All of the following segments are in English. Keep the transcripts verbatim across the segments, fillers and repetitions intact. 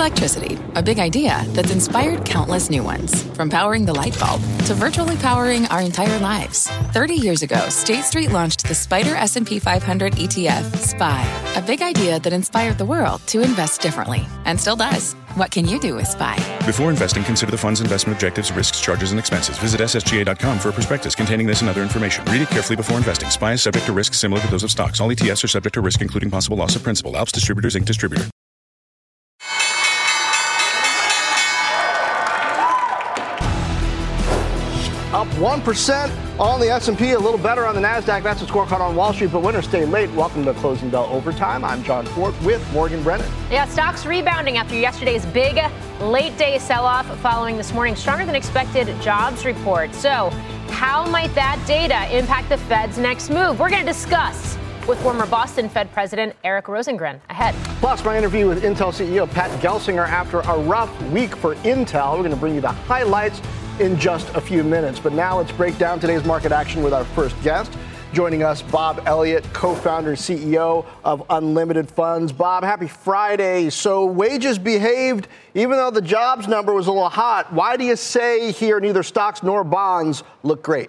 Electricity, a big idea that's inspired countless new ones. From powering the light bulb to virtually powering our entire lives. thirty years ago, State Street launched the Spider S and P five hundred E T F, S P Y, a big idea that inspired the world to invest differently, and still does. What can you do with S P Y? Before investing, consider the fund's investment objectives, risks, charges, and expenses. Visit S S G A dot com for a prospectus containing this and other information. Read it carefully before investing. S P Y is subject to risks similar to those of stocks. All E T Fs are subject to risk, including possible loss of principal. Alps Distributors, Incorporated. Distributor. Up one percent on the S and P, a little better on the NASDAQ. That's a scorecard on Wall Street, but winners stay late. Welcome to Closing Bell Overtime. I'm John Fort with Morgan Brennan. Yeah, stocks rebounding after yesterday's big late day sell-off following this morning's stronger than expected jobs report. So how might that data impact the Fed's next move? We're going to discuss with former Boston Fed President Eric Rosengren ahead. Plus, my interview with Intel C E O Pat Gelsinger after a rough week for Intel. We're going to bring you the highlights in just a few minutes. But now let's break down today's market action with our first guest. Joining us, Bob Elliott, co-founder and C E O of Unlimited Funds. Bob, happy Friday. So wages behaved, even though the jobs number was a little hot. Why do you say here neither stocks nor bonds look great?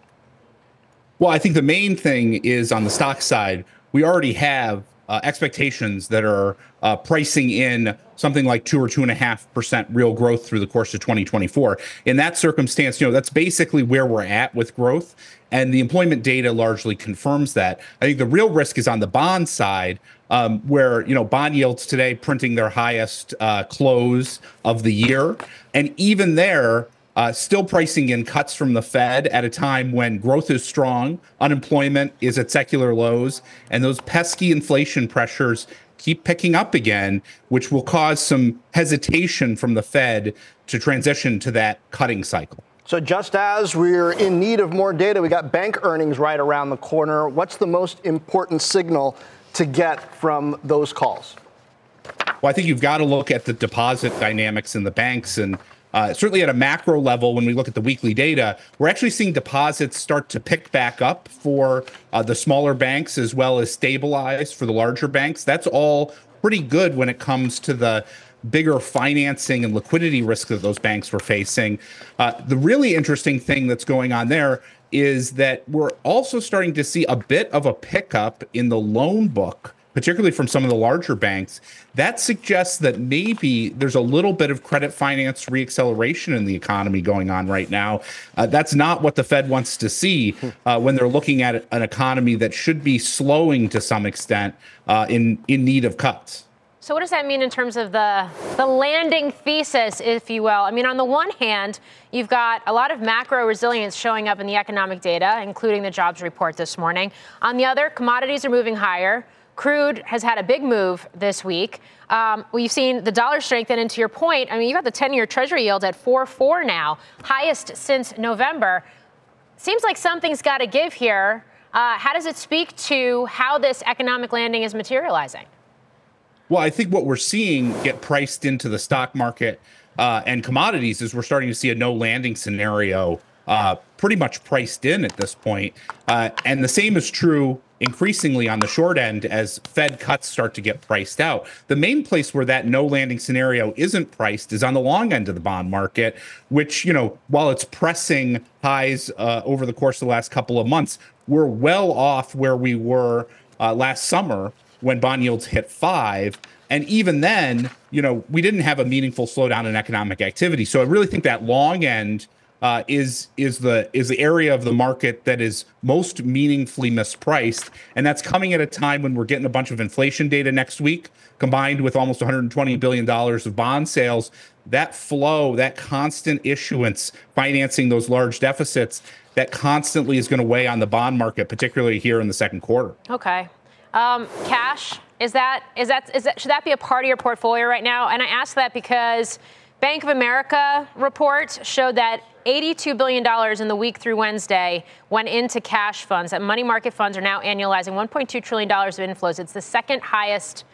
Well, I think the main thing is on the stock side, we already have uh, expectations that are uh, pricing in something like two or two and a half percent real growth through the course of twenty twenty-four. In that circumstance, you know, that's basically where we're at with growth. And the employment data largely confirms that. I think the real risk is on the bond side, um, where, you know, bond yields today printing their highest uh, close of the year. And even there, Uh, still pricing in cuts from the Fed at a time when growth is strong, unemployment is at secular lows, and those pesky inflation pressures keep picking up again, which will cause some hesitation from the Fed to transition to that cutting cycle. So just as we're in need of more data, we got bank earnings right around the corner. What's the most important signal to get from those calls? Well, I think you've got to look at the deposit dynamics in the banks. And Uh, certainly at a macro level, when we look at the weekly data, we're actually seeing deposits start to pick back up for uh, the smaller banks as well as stabilize for the larger banks. That's all pretty good when it comes to the bigger financing and liquidity risk that those banks were facing. Uh, the really interesting thing that's going on there is that we're also starting to see a bit of a pickup in the loan book, particularly from some of the larger banks. That suggests that maybe there's a little bit of credit finance reacceleration in the economy going on right now. Uh, that's not what the Fed wants to see uh, when they're looking at an economy that should be slowing to some extent uh, in, in need of cuts. So what does that mean in terms of the, the landing thesis, if you will? I mean, on the one hand, you've got a lot of macro resilience showing up in the economic data, including the jobs report this morning. On the other, commodities are moving higher. Crude has had a big move this week. Um, we've seen the dollar strengthen, and to your point, I mean, you got the ten-year Treasury yield at four point four now, highest since November. Seems like something's got to give here. Uh, how does it speak to how this economic landing is materializing? Well, I think what we're seeing get priced into the stock market uh, and commodities is we're starting to see a no landing scenario uh, pretty much priced in at this point. Uh, and the same is true increasingly on the short end as Fed cuts start to get priced out. The main place where that no landing scenario isn't priced is on the long end of the bond market, which, you know, while it's pressing highs uh, over the course of the last couple of months, we're well off where we were uh, last summer when bond yields hit five. And even then, you know, we didn't have a meaningful slowdown in economic activity. So I really think that long end Uh, is is the is the area of the market that is most meaningfully mispriced, and that's coming at a time when we're getting a bunch of inflation data next week, combined with almost one hundred twenty billion dollars of bond sales. That flow, that constant issuance, financing those large deficits, that constantly is going to weigh on the bond market, particularly here in the second quarter. Okay, um, cash is that is that is that should that be a part of your portfolio right now? And I ask that because Bank of America report showed that eighty-two billion dollars in the week through Wednesday went into cash funds. That money market funds are now annualizing one point two trillion dollars of inflows. It's the second highest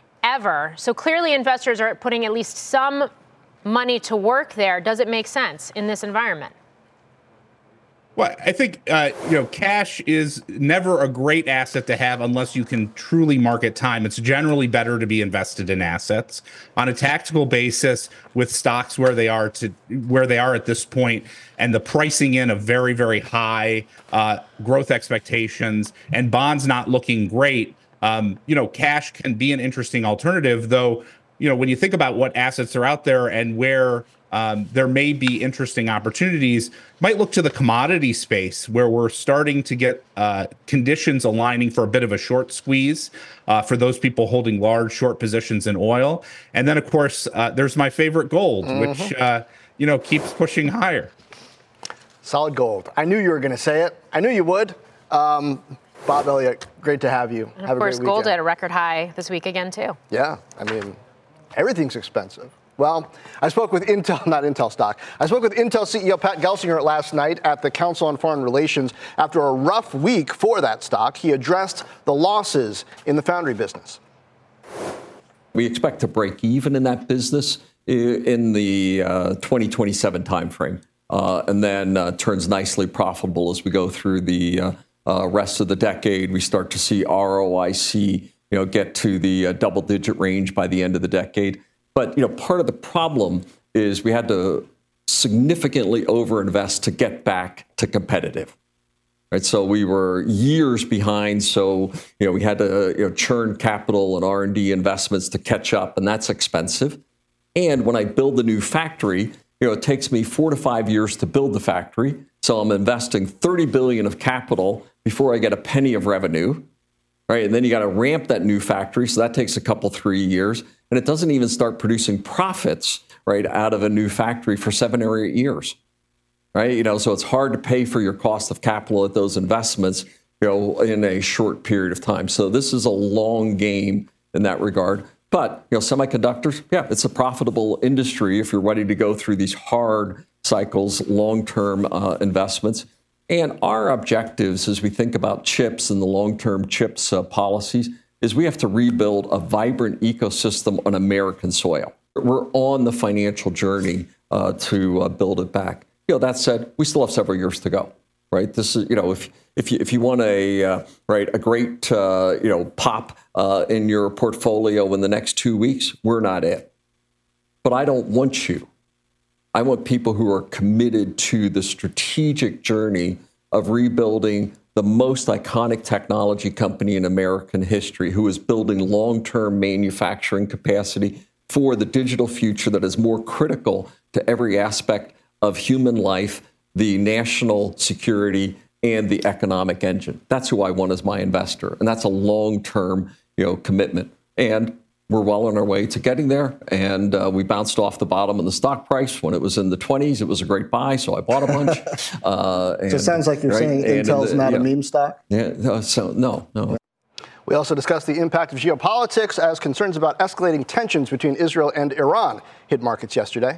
ever. So clearly investors are putting at least some money to work there. Does it make sense in this environment? Well, I think, uh, you know, cash is never a great asset to have unless you can truly market time. It's generally better to be invested in assets on a tactical basis with stocks where they are to where they are at this point, and the pricing in of very, very high uh, growth expectations and bonds not looking great. Um, you know, cash can be an interesting alternative, though. You know, when you think about what assets are out there and where Um, there may be interesting opportunities, might look to the commodity space where we're starting to get uh, conditions aligning for a bit of a short squeeze uh, for those people holding large short positions in oil. And then, of course, uh, there's my favorite gold, mm-hmm. which, uh, you know, keeps pushing higher. Solid gold. I knew you were going to say it. I knew you would. Um, Bob Elliott, great to have you. And have of course, a great gold weekend. at a record high this week again, too. Yeah, I mean, everything's expensive. Well, I spoke with Intel, not Intel stock. I spoke with Intel C E O Pat Gelsinger last night at the Council on Foreign Relations. After a rough week for that stock, he addressed the losses in the foundry business. We expect to break even in that business in the uh, twenty twenty-seven timeframe, uh, and then uh, turns nicely profitable as we go through the uh, uh, rest of the decade. We start to see R O I C, you know, get to the uh, double-digit range by the end of the decade. But, you know, part of the problem is we had to significantly overinvest to get back to competitive. Right? So we were years behind. So, you know, we had to you know, churn capital and R and D investments to catch up, and that's expensive. And when I build a new factory, you know, it takes me four to five years to build the factory. So I'm investing thirty billion dollars of capital before I get a penny of revenue. Right? And then you got to ramp that new factory. So that takes a couple, three years. And it doesn't even start producing profits, right, out of a new factory for seven or eight years, right? You know, so it's hard to pay for your cost of capital at those investments, you know, in a short period of time. So this is a long game in that regard. But, you know, semiconductors, yeah, it's a profitable industry if you're ready to go through these hard cycles, long-term uh, investments. And our objectives as we think about chips and the long-term chips uh, policies is we have to rebuild a vibrant ecosystem on American soil. We're on the financial journey uh, to uh, build it back. You know, that said, we still have several years to go, right? This is, you know, if if you if you want a uh, right a great uh, you know pop uh, in your portfolio in the next two weeks, we're not it. But I don't want you. I want people who are committed to the strategic journey of rebuilding the most iconic technology company in American history, who is building long-term manufacturing capacity for the digital future that is more critical to every aspect of human life, the national security, and the economic engine. That's who I want as my investor, and that's a long-term, you know, commitment. And we're well on our way to getting there, and uh, we bounced off the bottom of the stock price when it was in the twenties. It was a great buy, so I bought a bunch. Uh, and, so it sounds like you're right? saying and Intel's the, not yeah. a meme stock? Yeah, no, so no, no. We also discussed the impact of geopolitics as concerns about escalating tensions between Israel and Iran hit markets yesterday.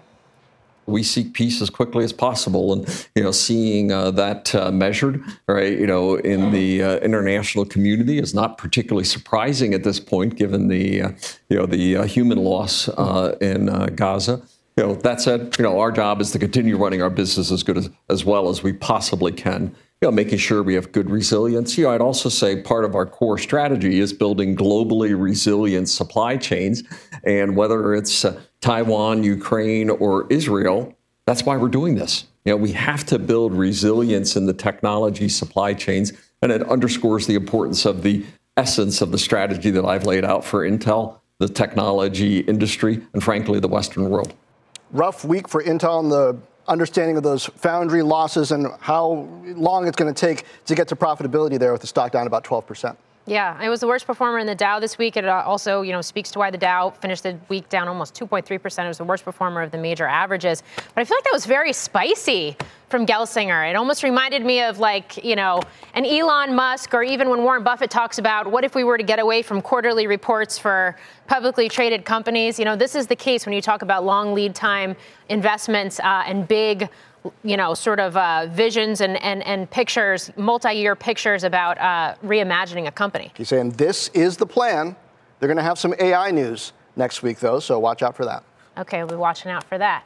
We seek peace as quickly as possible, and you know, seeing uh, that uh, measured, right, you know, in the uh, international community is not particularly surprising at this point, given the uh, you know the uh, human loss uh, in uh, Gaza. You know, that said, you know, our job is to continue running our business as good as, as well as we possibly can. You know, making sure we have good resilience. You know, I'd also say part of our core strategy is building globally resilient supply chains, and whether it's uh, Taiwan, Ukraine, or Israel, that's why we're doing this. You know, we have to build resilience in the technology supply chains, and it underscores the importance of the essence of the strategy that I've laid out for Intel, the technology industry, and frankly, the Western world. Rough week for Intel and the understanding of those foundry losses and how long it's going to take to get to profitability there with the stock down about twelve percent. Yeah, it was the worst performer in the Dow this week. It also, you know, speaks to why the Dow finished the week down almost two point three percent. It was the worst performer of the major averages. But I feel like that was very spicy from Gelsinger. It almost reminded me of, like, you know, an Elon Musk, or even when Warren Buffett talks about what if we were to get away from quarterly reports for publicly traded companies. You know, this is the case when you talk about long lead time investments uh, and big, you know, sort of uh, visions and, and, and pictures, multi-year pictures about uh, reimagining a company. He's saying this is the plan. They're going to have some A I news next week, though, so watch out for that. Okay, we'll be watching out for that.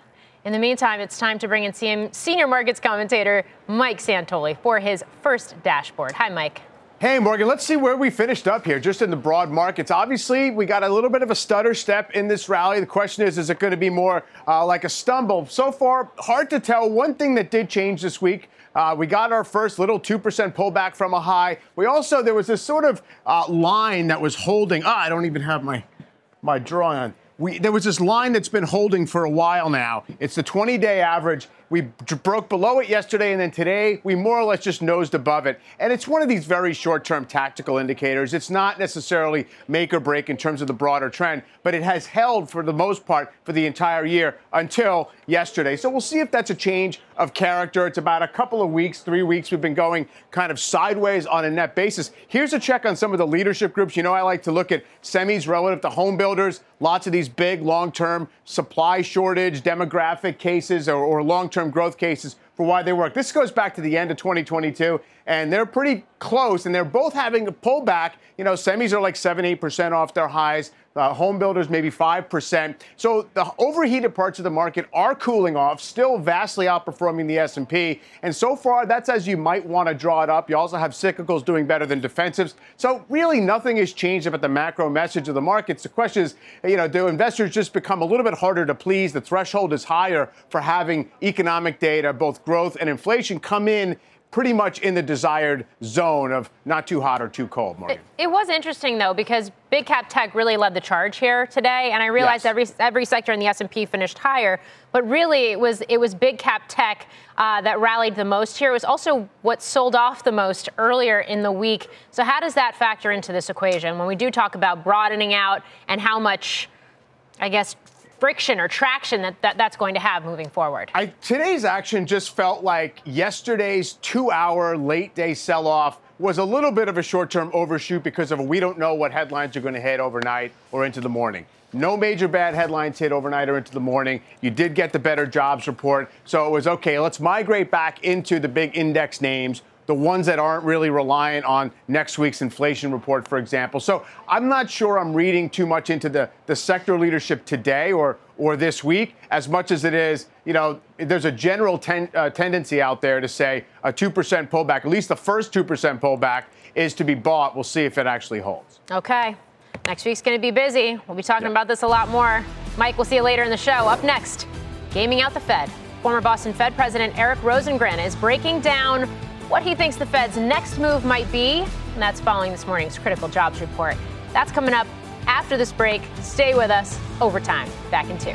In the meantime, it's time to bring in senior markets commentator Mike Santoli for his first dashboard. Hi, Mike. Hey, Morgan, let's see where we finished up here, just in the broad markets. Obviously, we got a little bit of a stutter step in this rally. The question is, is it going to be more uh, like a stumble? So far, hard to tell. One thing that did change this week, uh, we got our first little two percent pullback from a high. We also, there was this sort of uh, line that was holding. Ah, I don't even have my, my drawing on. We, there was this line that's been holding for a while now. It's the twenty-day average. We broke below it yesterday, and then today we more or less just nosed above it. And it's one of these very short-term tactical indicators. It's not necessarily make or break in terms of the broader trend, but it has held for the most part for the entire year until yesterday. So we'll see if that's a change of character. It's about a couple of weeks, three weeks we've been going kind of sideways on a net basis. Here's a check on some of the leadership groups. You know, I like to look at semis relative to home builders. Lots of these big long-term supply shortage, demographic cases, or, or long-term growth cases for why they work. This goes back to the end of twenty twenty-two, and they're pretty close, and they're both having a pullback. You know, semis are like seven, eight percent off their highs. Uh, home builders maybe five percent. So the overheated parts of the market are cooling off, still vastly outperforming the S and P. And so far, that's as you might want to draw it up. You also have cyclicals doing better than defensives. So really nothing has changed about the macro message of the markets. The question is, you know, do investors just become a little bit harder to please? The threshold is higher for having economic data, both growth and inflation, come in pretty much in the desired zone of not too hot or too cold, Morgan. It, it was interesting, though, because big cap tech really led the charge here today. And I realized yes. every every sector in the S and P finished higher. But really, it was it was big cap tech uh, that rallied the most here. It was also what sold off the most earlier in the week. So how does that factor into this equation when we do talk about broadening out and how much, I guess, friction or traction that, that that's going to have moving forward? I, today's action just felt like yesterday's two-hour late-day sell-off was a little bit of a short-term overshoot because of a, we don't know what headlines are going to hit overnight or into the morning. No major bad headlines hit overnight or into the morning. You did get the better jobs report. So it was, okay, let's migrate back into the big index names, the ones that aren't really reliant on next week's inflation report, for example. So I'm not sure I'm reading too much into the, the sector leadership today or or this week, as much as it is, you know, there's a general ten, uh, tendency out there to say a two percent pullback, at least the first two percent pullback, is to be bought. We'll see if it actually holds. Okay. Next week's going to be busy. We'll be talking yeah. about this a lot more. Mike, we'll see you later in the show. Up next, gaming out the Fed. Former Boston Fed President Eric Rosengren is breaking down what he thinks the Fed's next move might be, and that's following this morning's critical jobs report. That's coming up after this break. Stay with us. Overtime. Back in two.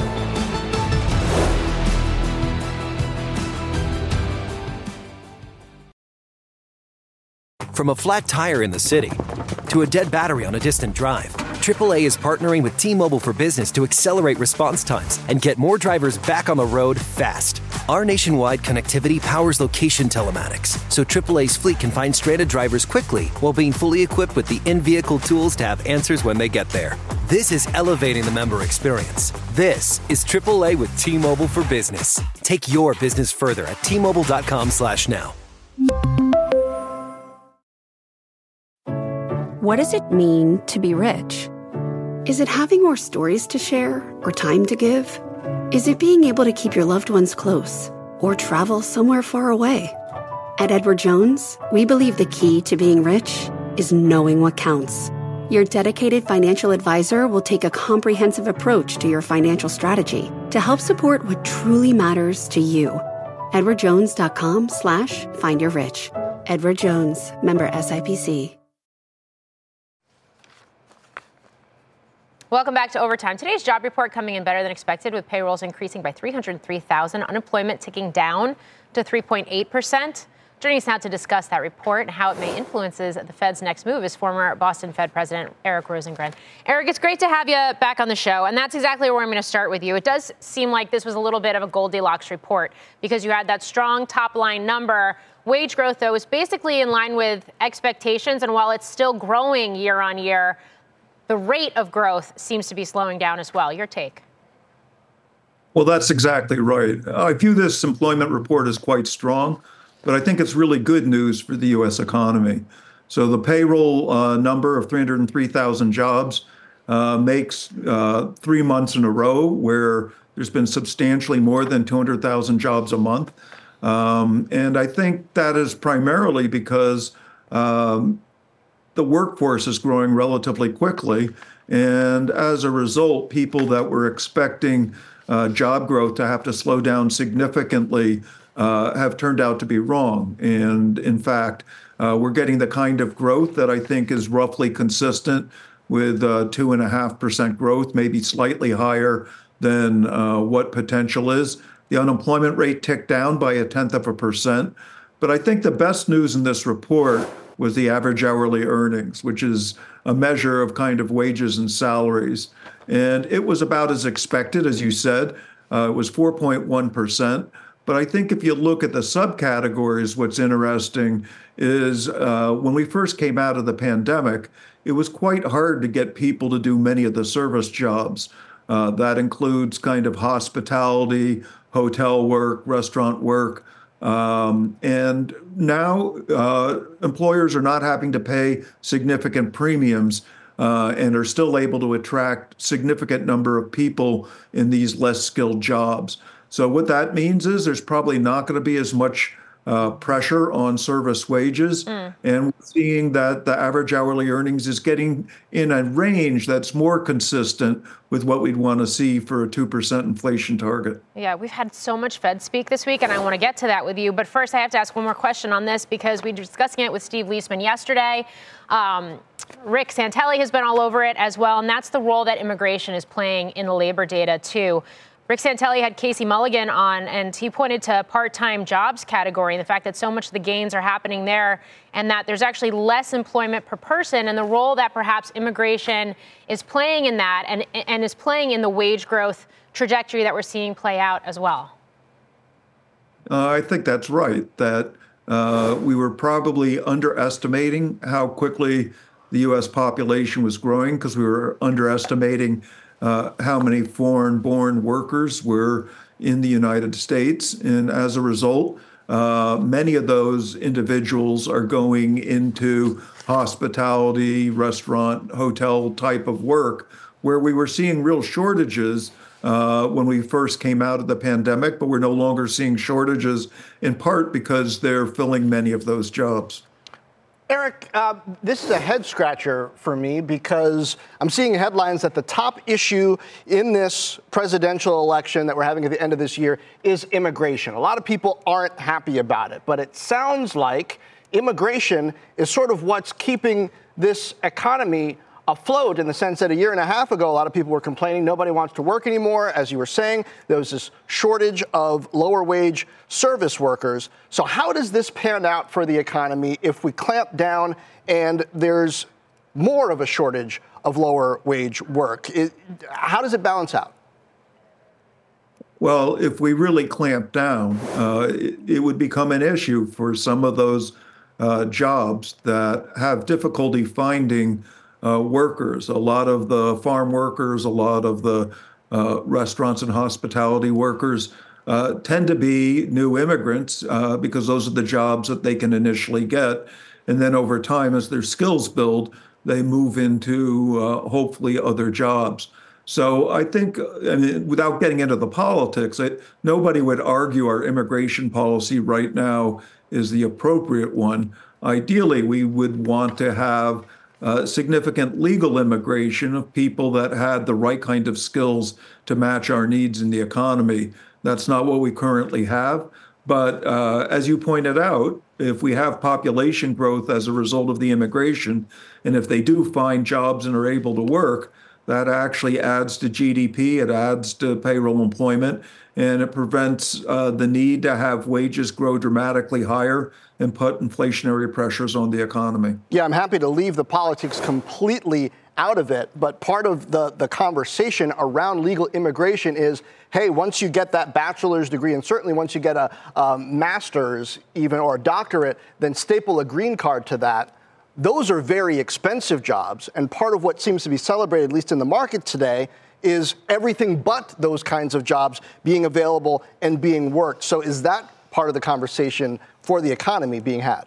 From a flat tire in the city to a dead battery on a distant drive, triple A is partnering with T-Mobile for Business to accelerate response times and get more drivers back on the road fast. Our nationwide connectivity powers location telematics, so triple A's fleet can find stranded drivers quickly while being fully equipped with the in-vehicle tools to have answers when they get there. This is elevating the member experience. This is triple A with T-Mobile for Business. Take your business further at T Mobile dot com slash now. What does it mean to be rich? Is it having more stories to share or time to give? Is it being able to keep your loved ones close or travel somewhere far away? At Edward Jones, we believe the key to being rich is knowing what counts. Your dedicated financial advisor will take a comprehensive approach to your financial strategy to help support what truly matters to you. Edward Jones dot com slash find your rich. Edward Jones, member S I P C. Welcome back to Overtime. Today's job report coming in better than expected, with payrolls increasing by three hundred three thousand, unemployment ticking down to three point eight percent. Joining us now to discuss that report and how it may influence the Fed's next move is former Boston Fed President Eric Rosengren. Eric, it's great to have you back on the show, and that's exactly where I'm going to start with you. It does seem like this was a little bit of a Goldilocks report because you had that strong top-line number. Wage growth, though, is basically in line with expectations, and while it's still growing year on year, the rate of growth seems to be slowing down as well. Your take? Well, that's exactly right. I view this employment report as quite strong, but I think it's really good news for the U S economy. So the payroll uh, number of three hundred three thousand jobs uh, makes uh, three months in a row where There's been substantially more than two hundred thousand jobs a month. Um, and I think that is primarily because um, the workforce is growing relatively quickly. And as a result, people that were expecting uh, job growth to have to slow down significantly uh, have turned out to be wrong. And in fact, uh, we're getting the kind of growth that I think is roughly consistent with uh, two and a half percent growth, maybe slightly higher than uh, what potential is. The unemployment rate ticked down by a tenth of a percent. But I think the best news in this report was the average hourly earnings, which is a measure of kind of wages and salaries. And it was about as expected, as you said. Uh, it was four point one percent. But I think if you look at the subcategories, what's interesting is uh, when we first came out of the pandemic, it was quite hard to get people to do many of the service jobs. Uh, that includes kind of hospitality, hotel work, restaurant work. Um, and now uh, employers are not having to pay significant premiums uh, and are still able to attract significant number of people in these less skilled jobs. So what that means is there's probably not going to be as much uh, pressure on service wages. Mm. And we're seeing that the average hourly earnings is getting in a range that's more consistent with what we'd want to see for a two percent inflation target. Yeah, we've had so much Fed speak this week, and I want to get to that with you. But first, I have to ask one more question on this because we were discussing it with Steve Leisman yesterday. Um, Rick Santelli has been all over it as well, and that's the role that immigration is playing in the labor data, too. Rick Santelli had Casey Mulligan on, and he pointed to part-time jobs category and the fact that so much of the gains are happening there and that there's actually less employment per person, and the role that perhaps immigration is playing in that and, and is playing in the wage growth trajectory that we're seeing play out as well. Uh, I think that's right, that uh, we were probably underestimating how quickly the U S population was growing because we were underestimating Uh, how many foreign-born workers were in the United States. And as a result, uh, many of those individuals are going into hospitality, restaurant, hotel type of work, where we were seeing real shortages uh, when we first came out of the pandemic, but we're no longer seeing shortages in part because they're filling many of those jobs. Eric, uh, this is a head scratcher for me because I'm seeing headlines that the top issue in this presidential election that we're having at the end of this year is immigration. A lot of people aren't happy about it, but it sounds like immigration is sort of what's keeping this economy afloat in the sense that a year and a half ago, a lot of people were complaining nobody wants to work anymore. As you were saying, there was this shortage of lower wage service workers. So how does this pan out for the economy if we clamp down and there's more of a shortage of lower wage work? It, how does it balance out? Well, if we really clamp down, uh, it, it would become an issue for some of those uh, jobs that have difficulty finding Uh, workers. A lot of the farm workers, a lot of the uh, restaurants and hospitality workers uh, tend to be new immigrants uh, because those are the jobs that they can initially get. And then over time, as their skills build, they move into uh, hopefully other jobs. So I think, I mean, without getting into the politics, I, nobody would argue our immigration policy right now is the appropriate one. Ideally, we would want to have Uh, significant legal immigration of people that had the right kind of skills to match our needs in the economy. That's not what we currently have. But uh, as you pointed out, if we have population growth as a result of the immigration, and if they do find jobs and are able to work, that actually adds to G D P, it adds to payroll employment, and it prevents uh, the need to have wages grow dramatically higher and put inflationary pressures on the economy. Yeah, I'm happy to leave the politics completely out of it, but part of the, the conversation around legal immigration is, hey, once you get that bachelor's degree, and certainly once you get a, a master's even or a doctorate, then staple a green card to that. Those are very expensive jobs, and part of what seems to be celebrated, at least in the market today, is everything but those kinds of jobs being available and being worked. So is that part of the conversation for the economy being had?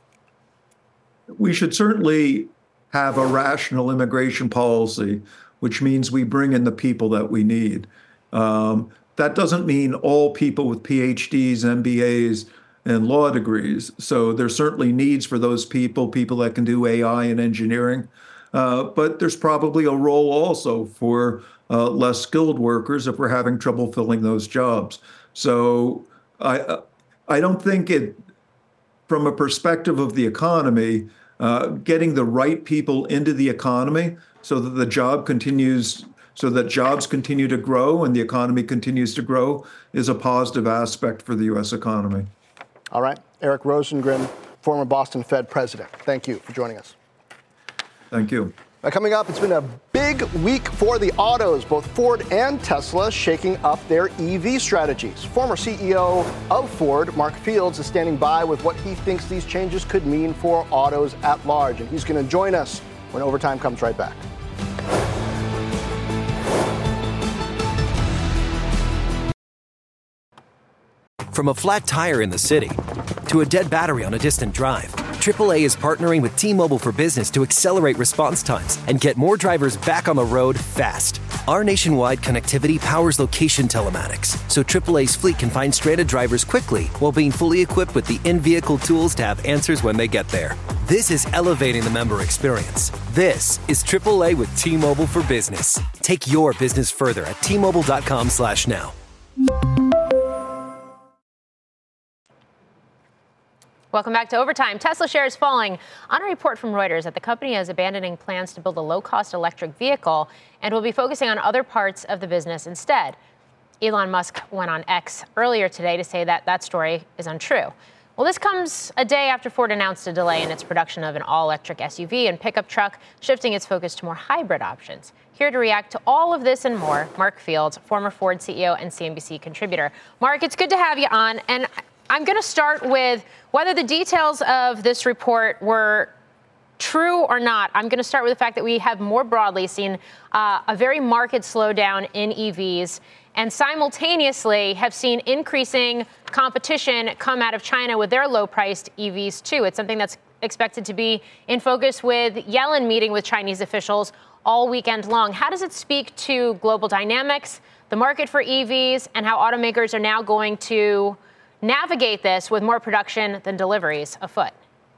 We should certainly have a rational immigration policy, which means we bring in the people that we need. Um, that doesn't mean all people with P H Ds, M B As, and law degrees. So there's certainly needs for those people, people that can do A I and engineering. Uh, but there's probably a role also for uh, less skilled workers if we're having trouble filling those jobs. So I I don't think it, from a perspective of the economy, uh, getting the right people into the economy so that the job continues, so that jobs continue to grow and the economy continues to grow is a positive aspect for the U S economy. All right. Eric Rosengren, former Boston Fed president. Thank you for joining us. Thank you. Now, coming up, it's been a big week for the autos. Both Ford and Tesla shaking up their E V strategies. Former C E O of Ford, Mark Fields, is standing by with what he thinks these changes could mean for autos at large. And he's going to join us when Overtime comes right back. From a flat tire in the city to a dead battery on a distant drive, triple A is partnering with T-Mobile for Business to accelerate response times and get more drivers back on the road fast. Our nationwide connectivity powers location telematics, so triple A's fleet can find stranded drivers quickly while being fully equipped with the in-vehicle tools to have answers when they get there. This is elevating the member experience. This is triple A with T-Mobile for Business. Take your business further at T Mobile dot com slash now. Welcome back to Overtime. Tesla shares falling on a report from Reuters that the company is abandoning plans to build a low-cost electric vehicle and will be focusing on other parts of the business instead. Elon Musk went on X earlier today to say that that story is untrue. Well, this comes a day after Ford announced a delay in its production of an all-electric S U V and pickup truck, shifting its focus to more hybrid options. Here to react to all of this and more, Mark Fields, former Ford C E O and C N B C contributor. Mark, it's good to have you on. And I'm going to start with whether the details of this report were true or not. I'm going to start with the fact that we have more broadly seen uh, a very marked slowdown in E Vs and simultaneously have seen increasing competition come out of China with their low-priced E Vs, too. It's something that's expected to be in focus with Yellen meeting with Chinese officials all weekend long. How does it speak to global dynamics, the market for E Vs, and how automakers are now going to navigate this with more production than deliveries afoot?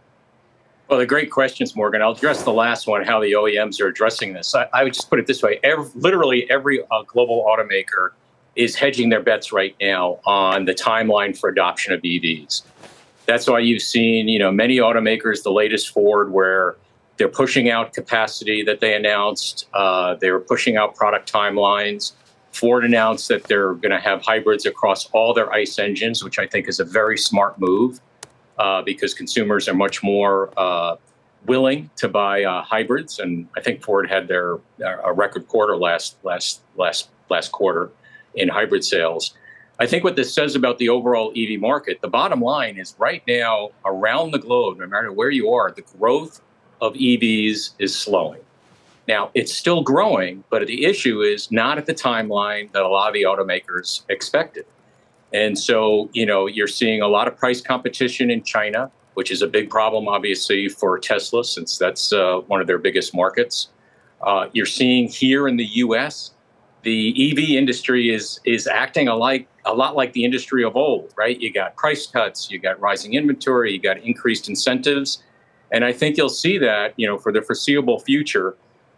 Well, the great questions, Morgan. I'll address the last one, how the O E Ms are addressing this. I, I would just put it this way. Every, literally every uh, global automaker is hedging their bets right now on the timeline for adoption of E Vs. That's why you've seen, you know, many automakers, the latest Ford, where they're pushing out capacity that they announced. Uh, they were pushing out product timelines. Ford announced that they're going to have hybrids across all their ICE engines, which I think is a very smart move uh, because consumers are much more uh, willing to buy uh, hybrids. And I think Ford had their a record quarter last last last last quarter in hybrid sales. I think what this says about the overall E V market, the bottom line is right now around the globe, no matter where you are, the growth of E Vs is slowing. Now, it's still growing, but the issue is not at the timeline that a lot of the automakers expected. And so, you know, you're seeing a lot of price competition in China, which is a big problem, obviously, for Tesla, since that's uh, one of their biggest markets. Uh, you're seeing here in the U S, the E V industry is is acting alike, a lot like the industry of old, right? You got price cuts, you got rising inventory, you got increased incentives. And I think you'll see that, you know, for the foreseeable future,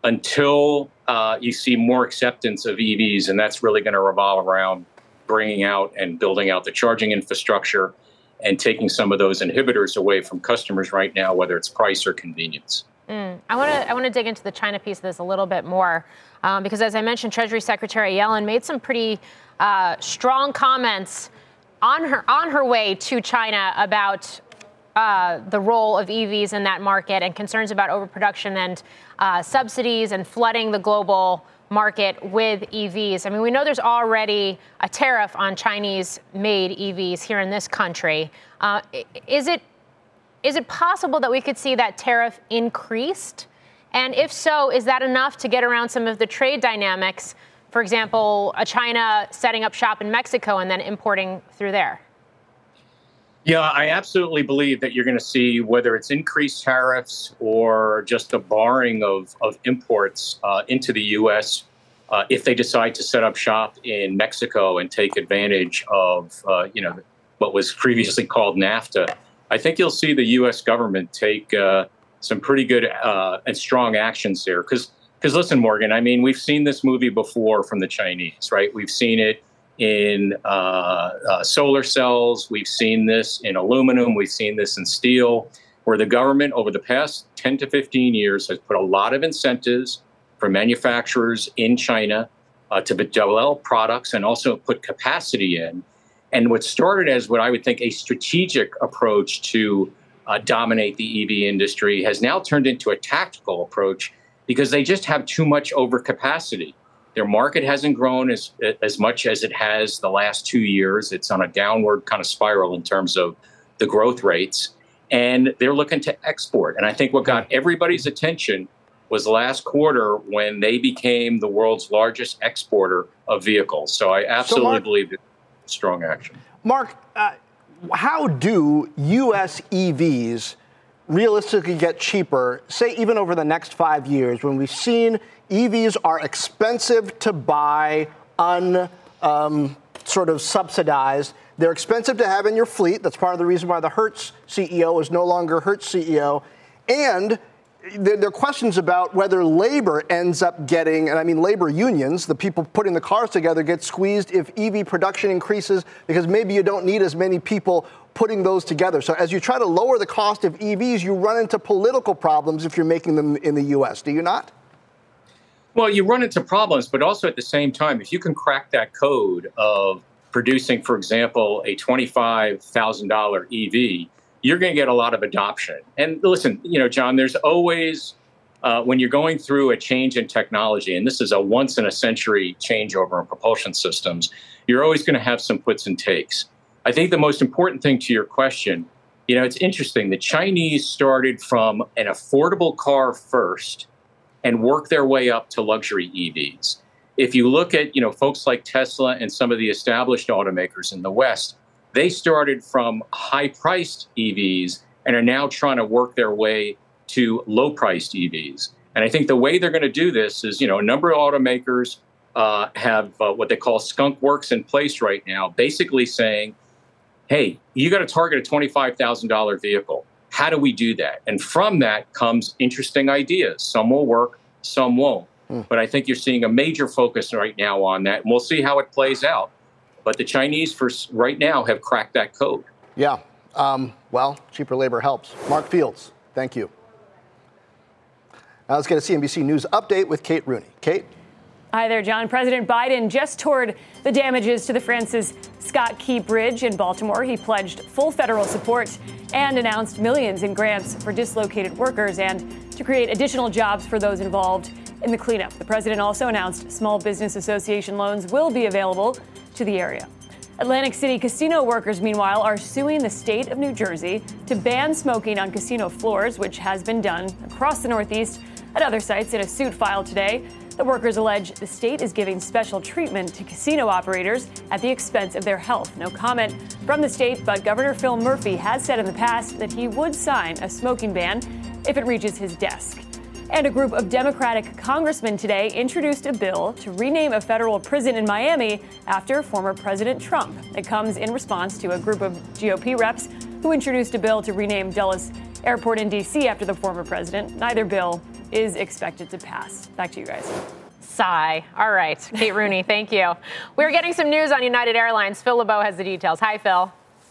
until uh, you see more acceptance of E Vs, and that's really going to revolve around bringing out and building out the charging infrastructure and taking some of those inhibitors away from customers right now, whether it's price or convenience. Mm. I want to I want to dig into the China piece of this a little bit more, um, because as I mentioned, Treasury Secretary Yellen made some pretty uh, strong comments on her on her way to China about Uh, the role of E Vs in that market and concerns about overproduction and uh, subsidies and flooding the global market with E Vs. I mean, we know there's already a tariff on Chinese-made E Vs here in this country. Uh, is it is it possible that we could see that tariff increased? And if so, is that enough to get around some of the trade dynamics? For example, a China setting up shop in Mexico and then importing through there? Yeah, I absolutely believe that you're going to see, whether it's increased tariffs or just a barring of, of imports uh, into the U S, uh, if they decide to set up shop in Mexico and take advantage of, uh, you know, what was previously called NAFTA, I think you'll see the U S government take uh, some pretty good uh, and strong actions there. Because, because listen, Morgan, I mean, we've seen this movie before from the Chinese, right? We've seen it in uh, uh, solar cells. We've seen this in aluminum. We've seen this in steel, where the government over the past ten to fifteen years has put a lot of incentives for manufacturers in China uh, to develop products and also put capacity in. And what started as what I would think a strategic approach to uh, dominate the E V industry has now turned into a tactical approach because they just have too much overcapacity. Their market hasn't grown as as much as it has the last two years. It's on a downward kind of spiral in terms of the growth rates. And they're looking to export. And I think what got everybody's attention was last quarter when they became the world's largest exporter of vehicles. So I absolutely so Mark, believe it's strong action. Mark, uh, how do U S E Vs realistically get cheaper, say even over the next five years, when we've seen E Vs are expensive to buy, un um, sort of subsidized? They're expensive to have in your fleet. That's part of the reason why the Hertz C E O is no longer Hertz C E O. And there, there are questions about whether labor ends up getting, and I mean labor unions, the people putting the cars together, get squeezed if E V production increases because maybe you don't need as many people putting those together. So as you try to lower the cost of E Vs, you run into political problems if you're making them in the U S, do you not? Well, you run into problems, but also at the same time, if you can crack that code of producing, for example, a twenty-five thousand dollars E V, you're going to get a lot of adoption. And listen, you know, John, there's always, uh, when you're going through a change in technology, and this is a once in a century changeover in propulsion systems, you're always going to have some puts and takes. I think the most important thing to your question, you know, it's interesting. The Chinese started from an affordable car first and worked their way up to luxury E Vs. If you look at, you know, folks like Tesla and some of the established automakers in the West, they started from high-priced E Vs and are now trying to work their way to low-priced E Vs. And I think the way they're going to do this is, you know, a number of automakers uh, have uh, what they call skunk works in place right now, basically saying, hey, you got to target a twenty-five thousand dollars vehicle. How do we do that? And from that comes interesting ideas. Some will work, some won't. Mm. But I think you're seeing a major focus right now on that, and we'll see how it plays out. But the Chinese, for right now, have cracked that code. Yeah. Um, well, cheaper labor helps. Mark Fields, thank you. Now let's get a C N B C News update with Kate Rooney. Kate? Hi there, John. President Biden just toured the damages to the Francis Scott Key Bridge in Baltimore. He pledged full federal support and announced millions in grants for dislocated workers and to create additional jobs for those involved in the cleanup. The president also announced small business association loans will be available to the area. Atlantic City casino workers, meanwhile, are suing the state of New Jersey to ban smoking on casino floors, which has been done across the Northeast at other sites. In a suit filed today, the workers allege the state is giving special treatment to casino operators at the expense of their health. No comment from the state, but Governor Phil Murphy has said in the past that he would sign a smoking ban if it reaches his desk. And a group of Democratic congressmen today introduced a bill to rename a federal prison in Miami after former President Trump. It comes in response to a group of G O P reps who introduced a bill to rename Dulles Airport in D C after the former president. Neither bill is expected to pass. Back to you guys. Sigh. All right. Kate Rooney, thank you. We're getting some news on United Airlines. Phil LeBeau has the details. Hi, Phil.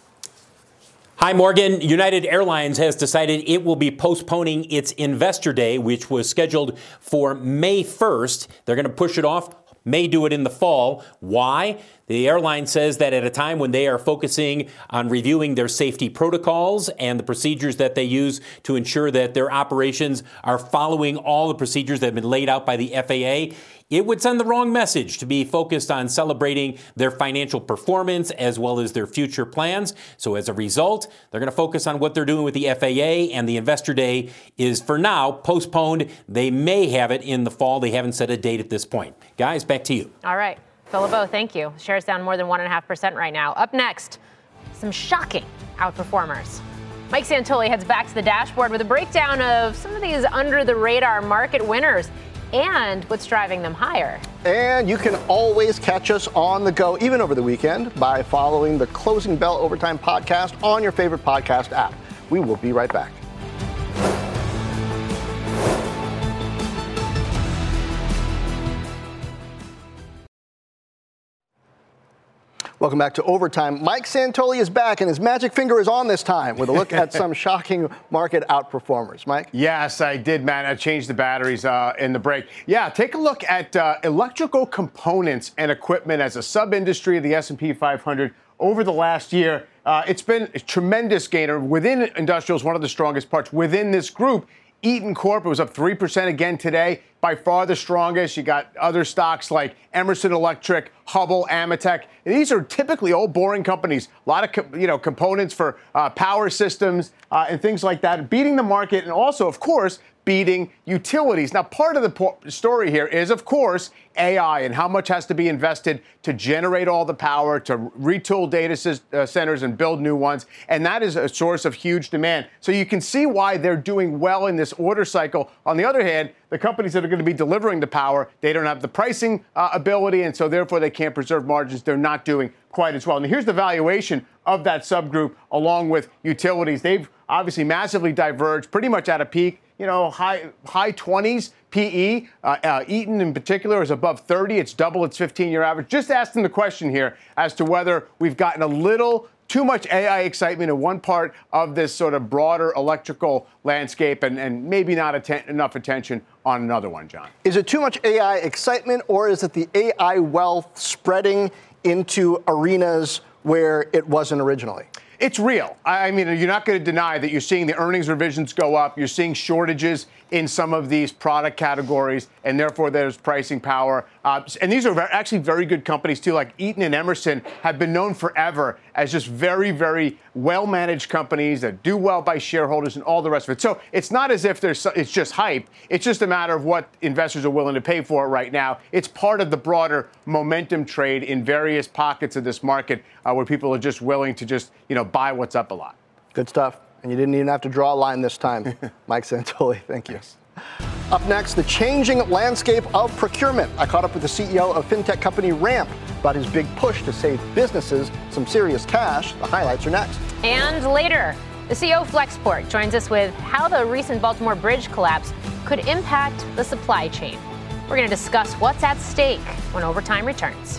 Hi, Morgan. United Airlines has decided it will be postponing its Investor Day, which was scheduled for May first. They're going to push it off, may do it in the fall. Why? The airline says that at a time when they are focusing on reviewing their safety protocols and the procedures that they use to ensure that their operations are following all the procedures that have been laid out by the F A A, it would send the wrong message to be focused on celebrating their financial performance as well as their future plans. So as a result, they're going to focus on what they're doing with the F A A, and the Investor Day is for now postponed. They may have it in the fall. They haven't set a date at this point. Guys, back to you. All right. Phil LeBeau, thank you. Shares down more than one point five percent right now. Up next, some shocking outperformers. Mike Santoli heads back to the dashboard with a breakdown of some of these under-the-radar market winners. and what's driving them higher. And you can always catch us on the go, even over the weekend, by following the Closing Bell Overtime podcast on your favorite podcast app. We will be right back. Welcome back to Overtime. Mike Santoli is back, and his magic finger is on this time with a look at some shocking market outperformers. Mike? Yes, I did, Matt. I changed the batteries uh, in the break. Yeah, take a look at uh, electrical components and equipment as a sub-industry of the S and P five hundred over the last year. Uh, it's been a tremendous gainer. Within industrials, one of the strongest parts within this group. Eaton Corp, it was up three percent again today, by far the strongest. You got other stocks like Emerson Electric, Hubbell, Ametek. And these are typically old, boring companies. A lot of co- you know components for uh, power systems uh, and things like that, beating the market, and also, of course, beating utilities. Now, part of the po- story here is, of course, A I and how much has to be invested to generate all the power, to retool data c- uh, centers and build new ones. And that is a source of huge demand. So you can see why they're doing well in this order cycle. On the other hand, the companies that are going to be delivering the power, they don't have the pricing uh, ability, and so therefore they can't preserve margins. They're not doing quite as well. And here's the valuation of that subgroup along with utilities. They've obviously massively diverged, pretty much at a peak. You know, high high twenties P E. Uh, uh, Eaton in particular is above thirty. It's double its fifteen-year average. Just asking the question here as to whether we've gotten a little too much A I excitement in one part of this sort of broader electrical landscape and, and maybe not atten- enough attention on another one, John. Is it too much A I excitement, or is it the A I wealth spreading into arenas where it wasn't originally? It's real. I mean, you're not going to deny that you're seeing the earnings revisions go up. You're seeing shortages in some of these product categories, and therefore there's pricing power. Uh, and these are very, actually very good companies, too, like Eaton and Emerson have been known forever as just very, very well-managed companies that do well by shareholders and all the rest of it. So it's not as if there's it's just hype. It's just a matter of what investors are willing to pay for it right now. It's part of the broader momentum trade in various pockets of this market uh, where people are just willing to just, you know, buy what's up a lot. Good stuff. And you didn't even have to draw a line this time. Mike Santoli, thank you. Yes. Up next, the changing landscape of procurement. I caught up with the C E O of fintech company Ramp about his big push to save businesses some serious cash. The highlights are next. And later, the C E O of Flexport joins us with how the recent Baltimore Bridge collapse could impact the supply chain. We're going to discuss what's at stake when Overtime returns.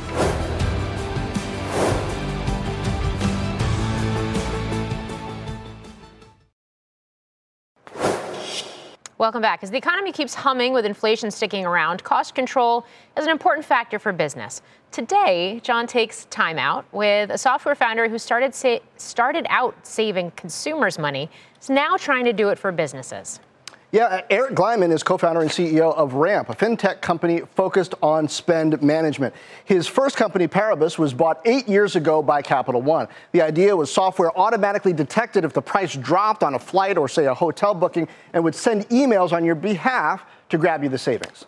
Welcome back. As the economy keeps humming with inflation sticking around, cost control is an important factor for business. Today, John takes time out with a software founder who started sa- started out saving consumers money, is now trying to do it for businesses. Yeah, Eric Glyman is co-founder and C E O of Ramp, a fintech company focused on spend management. His first company, Paribus, was bought eight years ago by Capital One. The idea was software automatically detected if the price dropped on a flight or, say, a hotel booking, and would send emails on your behalf to grab you the savings.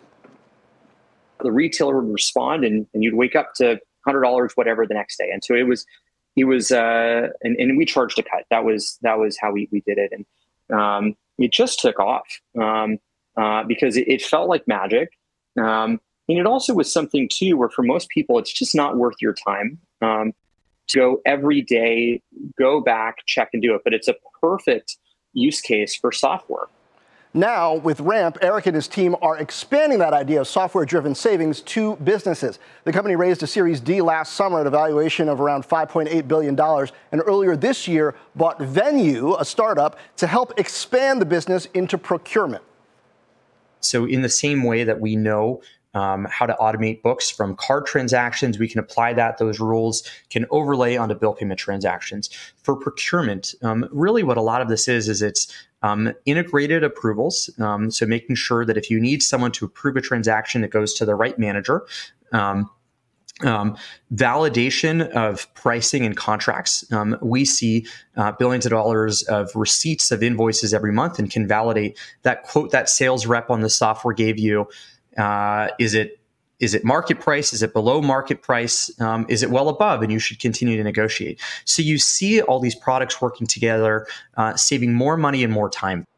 The retailer would respond, and, and you'd wake up to one hundred dollars, whatever, the next day. And so it was, it was, uh, and, and we charged a cut. That was that was how we, we did it. And um, it just took off um, uh, because it, it felt like magic. Um, and it also was something, too, where for most people, it's just not worth your time um, to go every day, go back, check and do it. But it's a perfect use case for software. Now, with Ramp, Eric and his team are expanding that idea of software-driven savings to businesses. The company raised a Series D last summer at a valuation of around five point eight billion dollars, and earlier this year bought Venue, a startup, to help expand the business into procurement. So in the same way that we know um, how to automate books from card transactions, we can apply that. Those rules can overlay onto bill payment transactions. For procurement, um, really what a lot of this is, is it's Um, integrated approvals, um, so making sure that if you need someone to approve a transaction, it goes to the right manager. Um, um, validation of pricing and contracts. Um, we see uh, billions of dollars of receipts of invoices every month and can validate that quote that sales rep on the software gave you. Uh, is it Is it market price? Is it below market price? Um, is it well above? And you should continue to negotiate. So you see all these products working together, uh, saving more money and more time.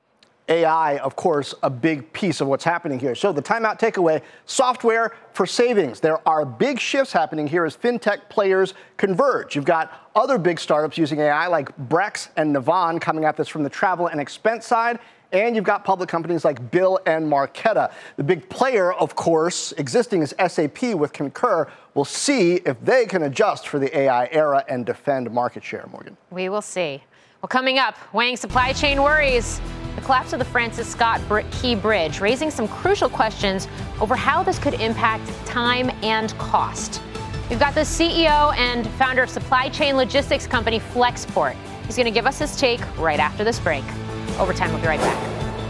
A I, of course, a big piece of what's happening here. So the timeout takeaway, software for savings. There are big shifts happening here as fintech players converge. You've got other big startups using A I like Brex and Navan coming at this from the travel and expense side. And you've got public companies like Bill and Marqeta. The big player, of course, existing is S A P with Concur. We'll see if they can adjust for the A I era and defend market share, Morgan. We will see. Well, coming up, weighing supply chain worries, the collapse of the Francis Scott Key Bridge, raising some crucial questions over how this could impact time and cost. We've got the C E O and founder of supply chain logistics company Flexport. He's going to give us his take right after this break. Overtime, we'll be right back.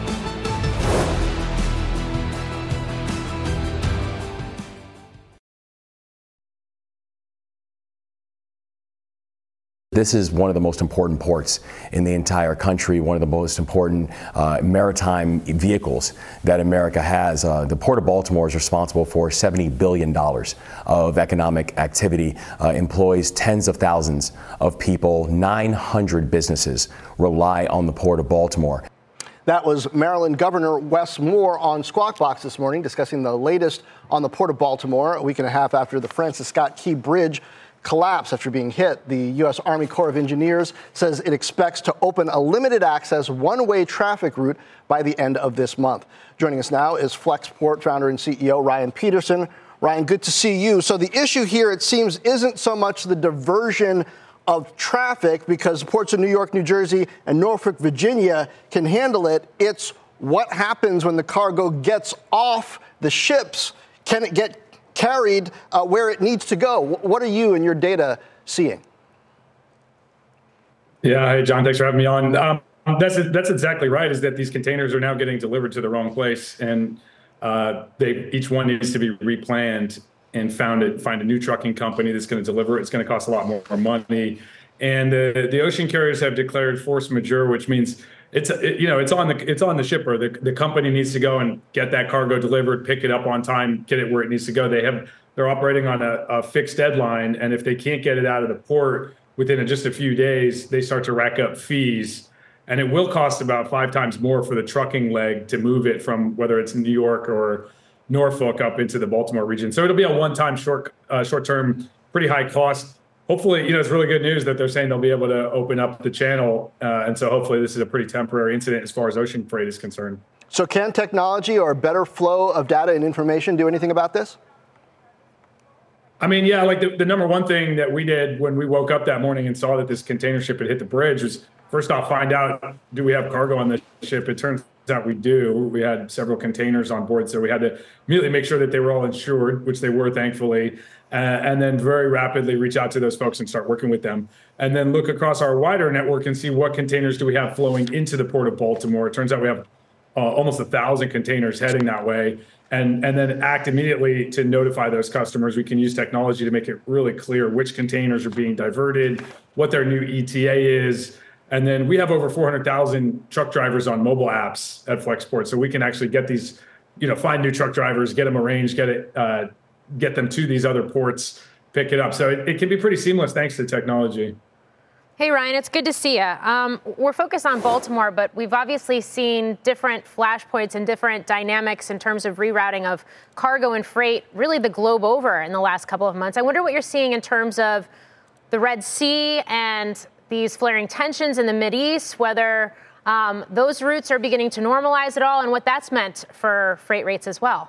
This is one of the most important ports in the entire country, one of the most important uh, maritime vehicles that America has. Uh, the Port of Baltimore is responsible for seventy billion dollars of economic activity, uh, employs tens of thousands of people, nine hundred businesses rely on the Port of Baltimore. That was Maryland Governor Wes Moore on Squawk Box this morning, discussing the latest on the Port of Baltimore, a week and a half after the Francis Scott Key Bridge collapse after being hit. The U S Army Corps of Engineers says it expects to open a limited access one-way traffic route by the end of this month. Joining us now is Flexport founder and C E O Ryan Peterson. Ryan, good to see you. So the issue here, it seems, isn't so much the diversion of traffic because the ports of New York, New Jersey, and Norfolk, Virginia can handle it. It's what happens when the cargo gets off the ships. Can it get carried uh, where it needs to go? What are you and your data seeing? Yeah, hey, John, thanks for having me on. Um, that's that's exactly right, is that these containers are now getting delivered to the wrong place, and uh, they each one needs to be replanned and found it, find a new trucking company that's going to deliver it. It's going to cost a lot more money. And the, the ocean carriers have declared force majeure, which means it's it, you know it's on the it's on the shipper. The the company needs to go and get that cargo delivered, pick it up on time, get it where it needs to go. They have they're operating on a, a fixed deadline, and if they can't get it out of the port within a, just a few days, they start to rack up fees, and it will cost about five times more for the trucking leg to move it from whether it's New York or Norfolk up into the Baltimore region. So it'll be a one-time short uh, short-term, pretty high cost. Hopefully, you know, it's really good news that they're saying they'll be able to open up the channel. Uh, and so hopefully this is a pretty temporary incident as far as ocean freight is concerned. So can technology or better flow of data and information do anything about this? I mean, yeah, like the, the number one thing that we did when we woke up that morning and saw that this container ship had hit the bridge was first off, find out, do we have cargo on the ship? It turns out we do. We had several containers on board, so we had to immediately make sure that they were all insured, which they were, thankfully. Uh, and then very rapidly reach out to those folks and start working with them. And then look across our wider network and see what containers do we have flowing into the Port of Baltimore. It turns out we have uh, almost a thousand containers heading that way. And, and then act immediately to notify those customers. We can use technology to make it really clear which containers are being diverted, what their new E T A is. And then we have over four hundred thousand truck drivers on mobile apps at Flexport. So we can actually get these, you know, find new truck drivers, get them arranged, get it, uh, get them to these other ports, pick it up. So it, it can be pretty seamless thanks to technology. Hey, Ryan, it's good to see you. Um, we're focused on Baltimore, but we've obviously seen different flashpoints and different dynamics in terms of rerouting of cargo and freight, really the globe over in the last couple of months. I wonder what you're seeing in terms of the Red Sea and these flaring tensions in the Mideast, whether um, those routes are beginning to normalize at all, and what that's meant for freight rates as well.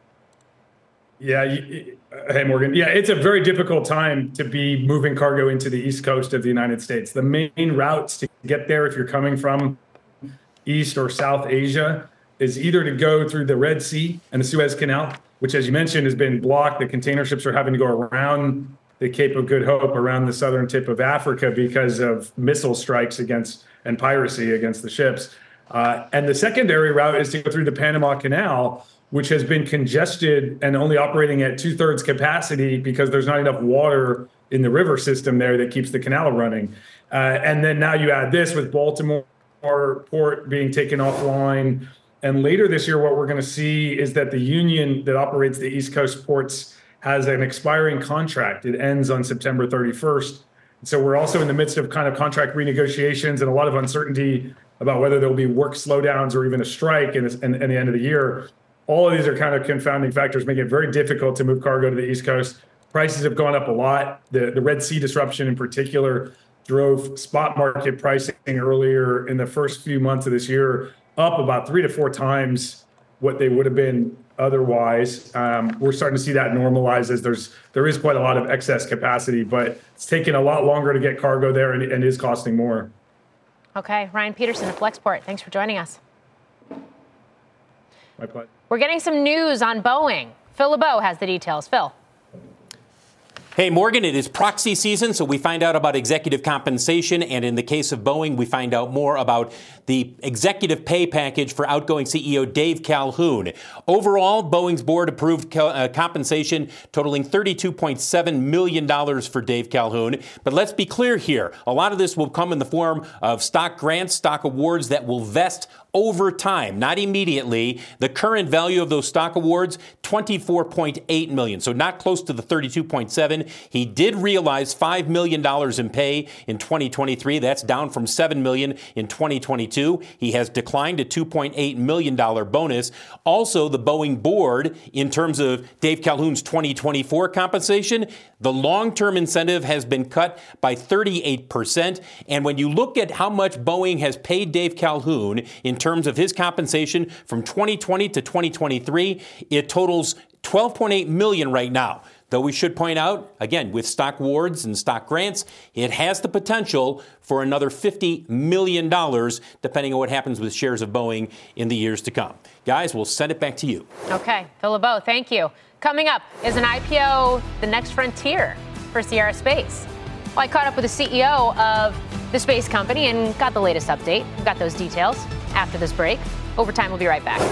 Yeah. You, hey, Morgan. Yeah, it's a very difficult time to be moving cargo into the East Coast of the United States. The main routes to get there, if you're coming from East or South Asia, is either to go through the Red Sea and the Suez Canal, which, as you mentioned, has been blocked. The container ships are having to go around the Cape of Good Hope, around the southern tip of Africa because of missile strikes against and piracy against the ships. Uh, and the secondary route is to go through the Panama Canal, which has been congested and only operating at two thirds capacity because there's not enough water in the river system there that keeps the canal running. Uh, and then now you add this with Baltimore port being taken offline. And later this year, what we're going to see is that the union that operates the East Coast ports has an expiring contract. It ends on September thirty-first. So we're also in the midst of kind of contract renegotiations and a lot of uncertainty about whether there'll be work slowdowns or even a strike in, this, in, in the end of the year. All of these are kind of confounding factors, making it very difficult to move cargo to the East Coast. Prices have gone up a lot. The, the Red Sea disruption in particular drove spot market pricing earlier in the first few months of this year up about three to four times what they would have been otherwise. Um, we're starting to see that normalize as there's there is quite a lot of excess capacity, but it's taking a lot longer to get cargo there and, and is costing more. Okay, Ryan Peterson of Flexport, thanks for joining us. My pleasure. We're getting some news on Boeing. Phil LeBeau has the details. Phil. Hey, Morgan, it is proxy season, so we find out about executive compensation. And in the case of Boeing, we find out more about the executive pay package for outgoing C E O Dave Calhoun. Overall, Boeing's board approved co- uh, compensation totaling thirty-two point seven million dollars for Dave Calhoun. But let's be clear here. A lot of this will come in the form of stock grants, stock awards that will vest over time, not immediately. The current value of those stock awards, twenty-four point eight million dollars, so not close to the thirty-two point seven. He did realize five million dollars in pay in twenty twenty-three. That's down from seven million dollars in twenty twenty-two. He has declined a two point eight million dollars bonus. Also, the Boeing board, in terms of Dave Calhoun's twenty twenty-four compensation, the long-term incentive has been cut by thirty-eight percent. And when you look at how much Boeing has paid Dave Calhoun in terms of his compensation from twenty twenty to twenty twenty-three, it totals twelve point eight million dollars right now. Though we should point out, again, with stock awards and stock grants, it has the potential for another fifty million dollars, depending on what happens with shares of Boeing in the years to come. Guys, we'll send it back to you. Okay, Phil LeBeau, thank you. Coming up, is an I P O the next frontier for Sierra Space? Well, I caught up with the C E O of the space company and got the latest update. We've got those details after this break. Overtime, we'll be right back.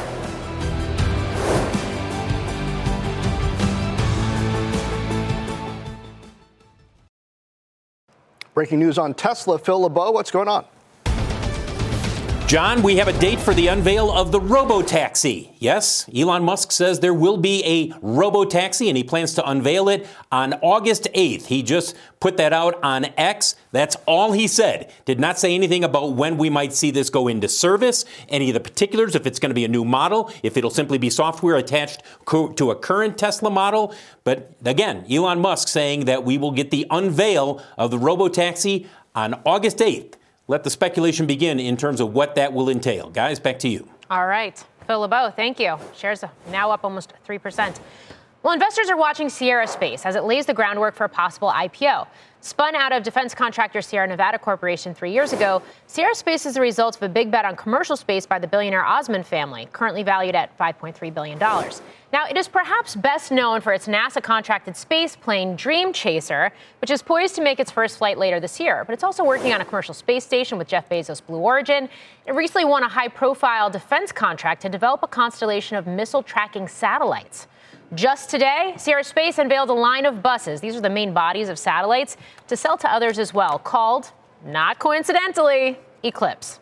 Breaking news on Tesla. Phil LeBeau, what's going on? John, we have a date for the unveil of the robotaxi. Yes, Elon Musk says there will be a robotaxi, and he plans to unveil it on August eighth. He just put that out on X. That's all he said. Did not say anything about when we might see this go into service, any of the particulars, if it's going to be a new model, if it'll simply be software attached co- to a current Tesla model. But again, Elon Musk saying that we will get the unveil of the robotaxi on August eighth. Let the speculation begin in terms of what that will entail. Guys, back to you. All right. Phil LeBeau, thank you. Shares are now up almost three percent. Well, investors are watching Sierra Space as it lays the groundwork for a possible I P O. Spun out of defense contractor Sierra Nevada Corporation three years ago, Sierra Space is the result of a big bet on commercial space by the billionaire Osmond family, currently valued at five point three billion dollars. Now, it is perhaps best known for its NASA-contracted space plane Dream Chaser, which is poised to make its first flight later this year. But it's also working on a commercial space station with Jeff Bezos' Blue Origin. It recently won a high-profile defense contract to develop a constellation of missile-tracking satellites. Just today, Sierra Space unveiled a line of buses. These are the main bodies of satellites to sell to others as well, called, not coincidentally, Eclipse.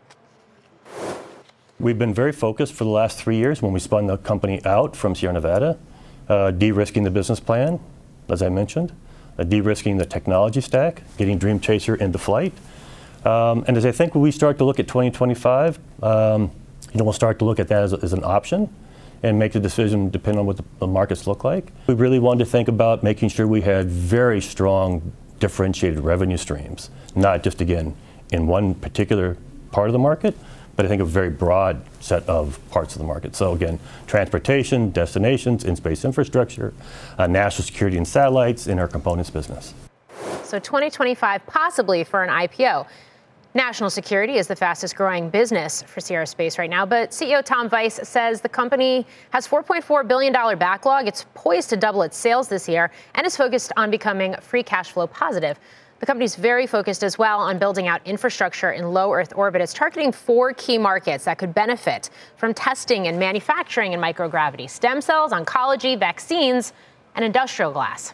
We've been very focused for the last three years when we spun the company out from Sierra Nevada, uh, de-risking the business plan, as I mentioned, uh, de-risking the technology stack, getting Dream Chaser into flight. Um, and as I think when we start to look at twenty twenty-five, um, you know, we'll start to look at that as, as an option and make a decision depending on what the, the markets look like. We really wanted to think about making sure we had very strong differentiated revenue streams, not just, again, in one particular part of the market, but I think a very broad set of parts of the market. So again, transportation, destinations, in-space infrastructure, uh, national security and satellites, in our components business. So twenty twenty-five possibly for an I P O. National security is the fastest growing business for Sierra Space right now, but C E O Tom Weiss says the company has four point four billion dollars backlog. It's poised to double its sales this year and is focused on becoming free cash flow positive. The company's very focused as well on building out infrastructure in low Earth orbit. It's targeting four key markets that could benefit from testing and manufacturing in microgravity: stem cells, oncology, vaccines, and industrial glass.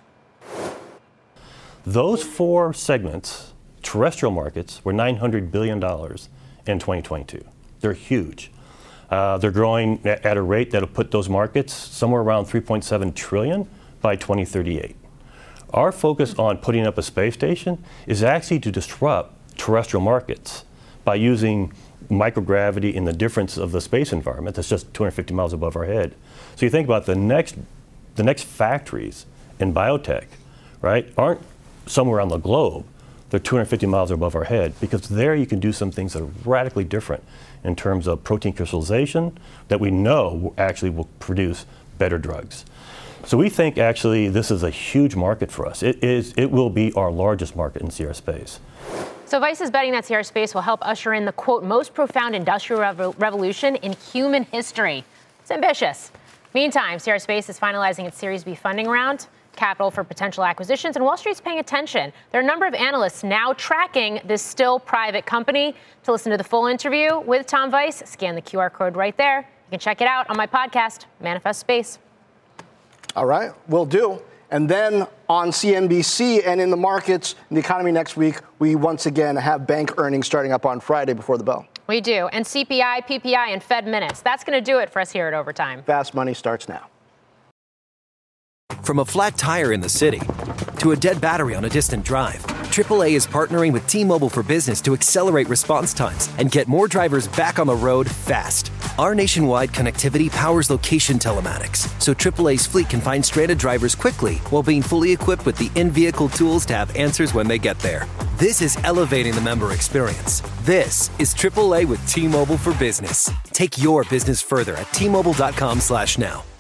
Those four segments, terrestrial markets, were nine hundred billion dollars in twenty twenty-two. They're huge. Uh, they're growing at, at a rate that'll put those markets somewhere around three point seven trillion dollars by twenty thirty-eight. Our focus on putting up a space station is actually to disrupt terrestrial markets by using microgravity and the difference of the space environment that's just two hundred fifty miles above our head. So you think about the next, the next factories in biotech, right, aren't somewhere on the globe. They're two hundred fifty miles above our head, because there you can do some things that are radically different in terms of protein crystallization that we know actually will produce better drugs. So we think actually this is a huge market for us. It is. It will be our largest market in Sierra Space. So Vice is betting that Sierra Space will help usher in the, quote, most profound industrial rev- revolution in human history. It's ambitious. Meantime, Sierra Space is finalizing its Series B funding round, capital for potential acquisitions, and Wall Street's paying attention. There are a number of analysts now tracking this still private company. To listen to the full interview with Tom Vice, scan the Q R code right there. You can check it out on my podcast, Manifest Space. All right, will do. And then on C N B C and in the markets, in the economy next week, we once again have bank earnings starting up on Friday before the bell. We do. And C P I, P P I, and Fed minutes. That's going to do it for us here at Overtime. Fast Money starts now. From a flat tire in the city to a dead battery on a distant drive, triple A is partnering with T-Mobile for Business to accelerate response times and get more drivers back on the road fast. Our nationwide connectivity powers location telematics, so triple A's fleet can find stranded drivers quickly while being fully equipped with the in-vehicle tools to have answers when they get there. This is elevating the member experience. This is triple A with T-Mobile for Business. Take your business further at T Mobile dot com slash now.